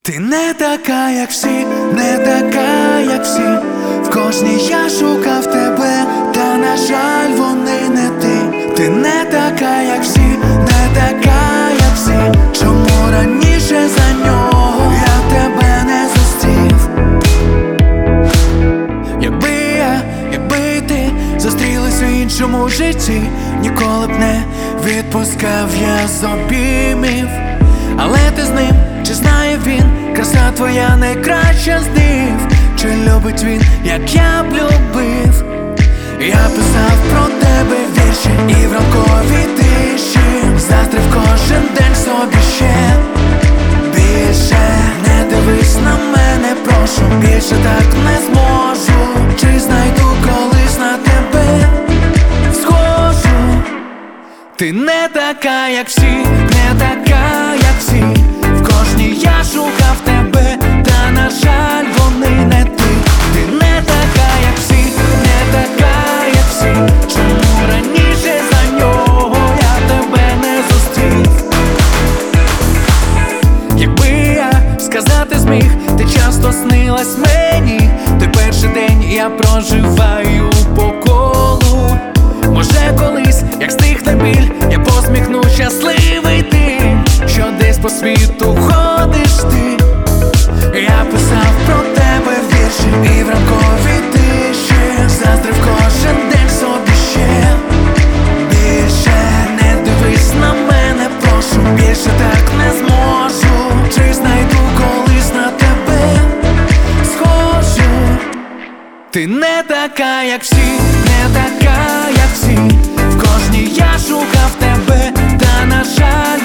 Ти не така, як всі, не така, як всі. В кожній я шукав тебе, та на жаль, вони не ти. Ти не така, як всі, не така, як всі. Чому раніше за нього я тебе не зустрів? Якби ти зустрілись у іншому житті, ніколи б не відпускав я з обіймів. Але ти з ним, чи знає він, краса твоя найкраща з див? Чи любить він, як я б любив? Я писав про тебе вірші і в ранковій тиші, заздрив кожен день собі ще. Більше не дивись на мене, прошу, більше так не зможу. Чи знайду колись на тебе схожу? Ти не така, як всі, не така, як всі. В кожній я шукав тебе, та на жаль, вони не ти. Ти не така, як всі, не така, як всі. Чому раніше за нього я тебе не зустрів? Якби я сказати зміг, ти часто снилась мені. Той перший день я проживаю по колу. Може колись, як стихне біль, я посміхну щасливий ти, що десь по світу ходиш ти. Я писав про тебе вірші і в ранковій тиші, заздрив кожен день собі ще. Більше не дивись на мене, прошу, більше так не зможу. Чи знайду колись на тебе схожу? Ти не така, як всі, не така, як всі. В кожній я шукав тебе, та на жаль,